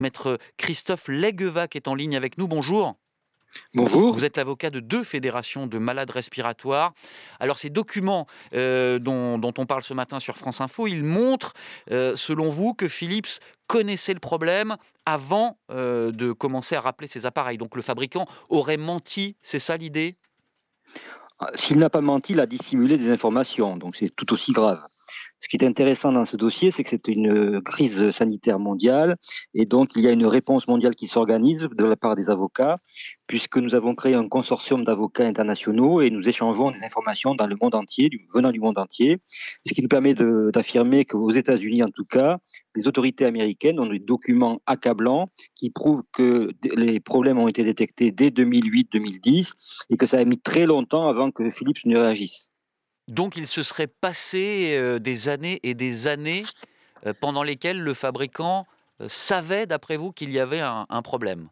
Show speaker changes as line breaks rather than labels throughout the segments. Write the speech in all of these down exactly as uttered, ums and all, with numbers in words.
Maître Christophe Leggevaque est en ligne avec nous. Bonjour.
Bonjour.
Vous êtes l'avocat de deux fédérations de malades respiratoires. Alors ces documents euh, dont, dont on parle ce matin sur France Info, ils montrent, euh, selon vous, que Philips connaissait le problème avant euh, de commencer à rappeler ses appareils. Donc le fabricant aurait menti, c'est ça l'idée?
Ah, s'il n'a pas menti, il a dissimulé des informations, donc c'est tout aussi grave. Ce qui est intéressant dans ce dossier, c'est que c'est une crise sanitaire mondiale et donc il y a une réponse mondiale qui s'organise de la part des avocats, puisque nous avons créé un consortium d'avocats internationaux et nous échangeons des informations dans le monde entier, du- venant du monde entier, ce qui nous permet de- d'affirmer qu'aux États-Unis, en tout cas, les autorités américaines ont des documents accablants qui prouvent que d- les problèmes ont été détectés dès deux mille huit-deux mille dix et que ça a mis très longtemps avant que Philips ne réagisse.
Donc il se serait passé euh, des années et des années euh, pendant lesquelles le fabricant euh, savait, d'après vous, qu'il y avait un un problème.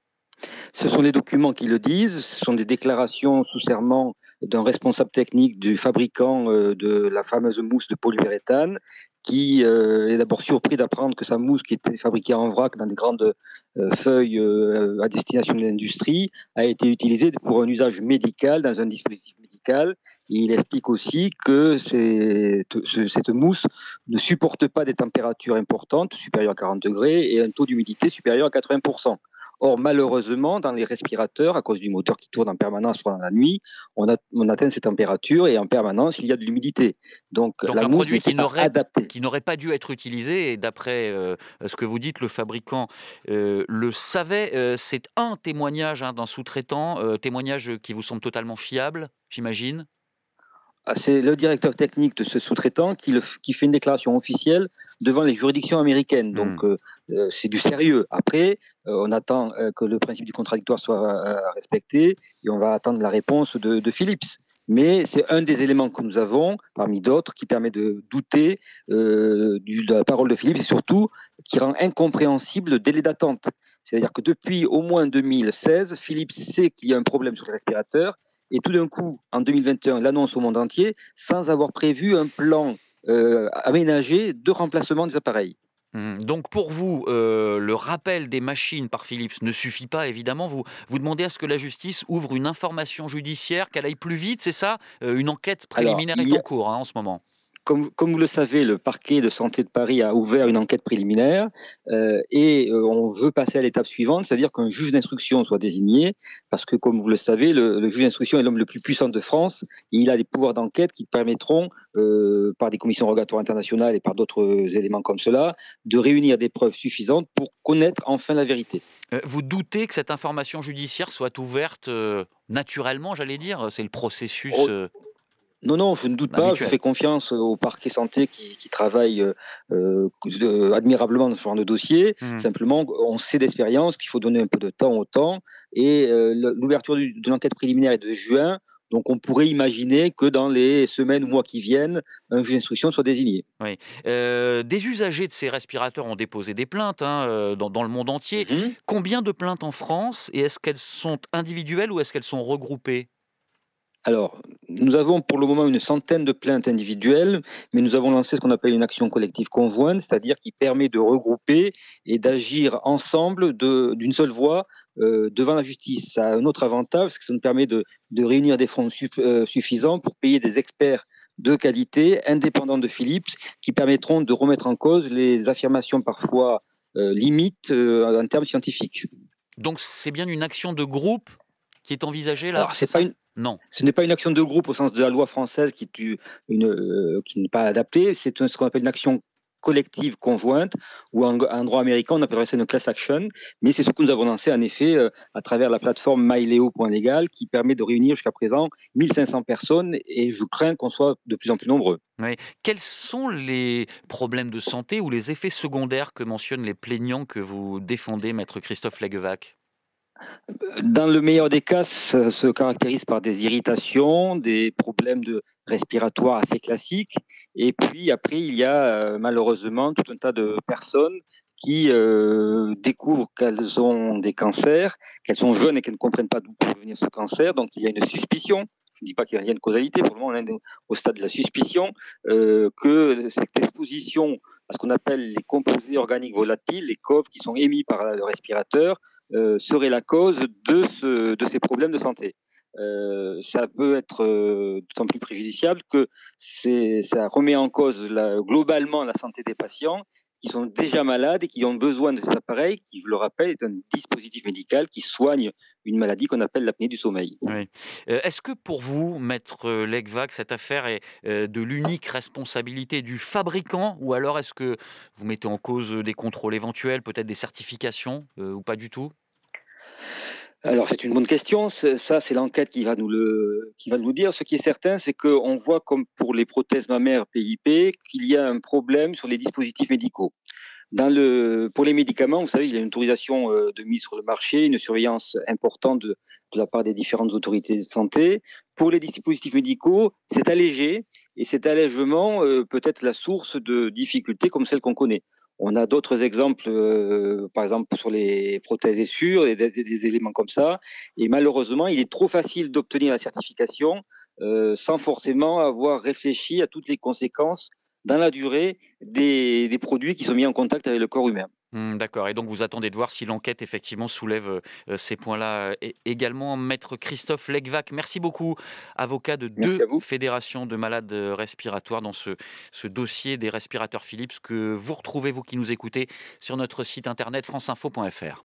Ce sont les documents qui le disent, ce sont des déclarations sous serment d'un responsable technique du fabricant euh, de la fameuse mousse de polyuréthane qui euh, est d'abord surpris d'apprendre que sa mousse, qui était fabriquée en vrac dans des grandes euh, feuilles euh, à destination de l'industrie, a été utilisée pour un usage médical dans un dispositif médical. Et il explique aussi que cette, ce- cette mousse ne supporte pas des températures importantes, supérieures à quarante degrés, et un taux d'humidité supérieur à quatre-vingts pour cent. Or, malheureusement, dans les respirateurs, à cause du moteur qui tourne en permanence pendant la nuit, on, a- on atteint ces températures et en permanence, il y a de l'humidité. Donc,
Donc
la
un
mousse
produit
n'était
qui
pas
n'aurait
adaptée.
qui n'aurait pas dû être utilisé et d'après, heu, ce que vous dites, le fabricant, heu, le savait. Heu, c'est un témoignage, hein, d'un sous-traitant, heu, témoignage qui vous semble totalement fiable, j'imagine?
Ah, c'est le directeur technique de ce sous-traitant qui, le f- qui fait une déclaration officielle devant les juridictions américaines.
Mmh.
Donc, euh, euh, c'est du sérieux. Après, euh, on attend euh, que le principe du contradictoire soit euh, respecté et on va attendre la réponse de, de Philips. Mais c'est un des éléments que nous avons, parmi d'autres, qui permet de douter euh, du- de la parole de Philips et surtout qui rend incompréhensible le délai d'attente. C'est-à-dire que depuis au moins deux mille seize, Philips sait qu'il y a un problème sur les respirateurs et tout d'un coup, en deux mille vingt et un, l'annonce au monde entier sans avoir prévu un plan euh, aménagé de remplacement des appareils.
Mmh. Donc pour vous, heu, le rappel des machines par Philips ne suffit pas évidemment. Vous vous demandez à ce que la justice ouvre une information judiciaire, qu'elle aille plus vite, c'est ça? Heu, une enquête
Alors,
préliminaire
il
est
y
en
a,
cours, hein, en ce moment?
Comme, comme vous le savez, le parquet de santé de Paris a ouvert une enquête préliminaire euh, et euh, on veut passer à l'étape suivante, c'est-à-dire qu'un juge d'instruction soit désigné, parce que comme vous le savez, le, le juge d'instruction est l'homme le plus puissant de France et il a des pouvoirs d'enquête qui permettront, euh, par des commissions rogatoires internationales et par d'autres euh, éléments comme cela, de réunir des preuves suffisantes pour connaître enfin la vérité.
Heu, vous doutez que cette information judiciaire soit ouverte, heu, naturellement, j'allais dire? C'est le processus,
Oh,
heu,
non, non, je ne doute pas. Je
habituel.
fais confiance au parquet santé qui, qui travaille euh, euh, euh, admirablement dans ce genre de dossier.
Mmh.
Simplement, on sait d'expérience qu'il faut donner un peu de temps au temps. Et euh, le- l'ouverture du- de l'enquête préliminaire est de juin. Donc, on pourrait imaginer que dans les semaines ou mois qui viennent, un juge d'instruction soit désigné.
Oui. Heu, des usagers de ces respirateurs ont déposé des plaintes, hein, heu, dans dans le monde entier.
Mhm.
Combien de plaintes en France et est-ce qu'elles sont individuelles ou est-ce qu'elles sont regroupées?
Alors, nous avons pour le moment une centaine de plaintes individuelles, mais nous avons lancé ce qu'on appelle une action collective conjointe, c'est-à-dire qui permet de regrouper et d'agir ensemble de- d'une seule voix euh, devant la justice. Ça a un autre avantage, c'est que ça nous permet de, de réunir des fonds suff- euh, suffisants pour payer des experts de qualité, indépendants de Philips, qui permettront de remettre en cause les affirmations parfois euh, limites euh, en termes scientifiques.
Donc c'est bien une action de groupe qui est envisagée là,
Alors,
c'est
c'est pas
ça?
une
Non.
Ce n'est pas une action de groupe au sens de la loi française qui, est une, une, euh, qui n'est pas adaptée, c'est un- ce qu'on appelle une action collective conjointe, ou en, en droit américain, on appellerait ça une class action, mais c'est ce que nous avons lancé en effet euh, à travers la plateforme myleo point legal qui permet de réunir jusqu'à présent mille cinq cents personnes et je crains qu'on soit de plus en plus nombreux.
Oui. Quels sont les problèmes de santé ou les effets secondaires que mentionnent les plaignants que vous défendez, maître Christophe Leggevaque?
Dans le meilleur des cas, ça se caractérise par des irritations, des problèmes de respiratoires assez classiques. Et puis après, il y a euh, malheureusement tout un tas de personnes qui euh, découvrent qu'elles ont des cancers, qu'elles sont jeunes et qu'elles ne comprennent pas d'où peut venir ce cancer. Donc il y a une suspicion je ne dis pas qu'il y a une causalité, pour le moment on est au stade de la suspicion, euh, que cette exposition à ce qu'on appelle les composés organiques volatiles, les C O V, qui sont émis par le respirateur, euh, serait la cause de, ce, de ces problèmes de santé. Euh, ça peut être euh, d'autant plus préjudiciable que ça remet en cause la, globalement la santé des patients qui sont déjà malades et qui ont besoin de cet appareil qui, je le rappelle, est un dispositif médical qui soigne une maladie qu'on appelle l'apnée du sommeil.
Oui. Euh, Est-ce que pour vous, maître Legvac, cette affaire est euh, de l'unique responsabilité du fabricant, ou alors est-ce que vous mettez en cause des contrôles éventuels, peut-être des certifications, euh, ou pas du tout?
Alors c'est une bonne question. Ça, c'est l'enquête qui va nous le, qui va nous dire. Ce qui est certain, c'est qu'on voit, comme pour les prothèses mammaires P I P, qu'il y a un problème sur les dispositifs médicaux. Dans le, pour les médicaments, vous savez, il y a une autorisation euh, de mise sur le marché, une surveillance importante de, de la part des différentes autorités de santé. Pour les dispositifs médicaux, c'est allégé et cet allègement euh, peut être la source de difficultés comme celles qu'on connaît. On a d'autres exemples, euh, par exemple sur les prothèses et sûres, des, des, des éléments comme ça. Et malheureusement, il est trop facile d'obtenir la certification euh, sans forcément avoir réfléchi à toutes les conséquences dans la durée des, des produits qui sont mis en contact avec le corps humain.
Hmm, d'accord. Et donc vous attendez de voir si l'enquête effectivement soulève euh, euh, ces points-là euh, et- également. Maître Christophe Legvac, merci beaucoup, avocat de
Merci
deux
à vous.
fédérations de malades euh, respiratoires dans ce, ce dossier des respirateurs Philips que vous retrouvez, vous qui nous écoutez, sur notre site internet franceinfo point fr.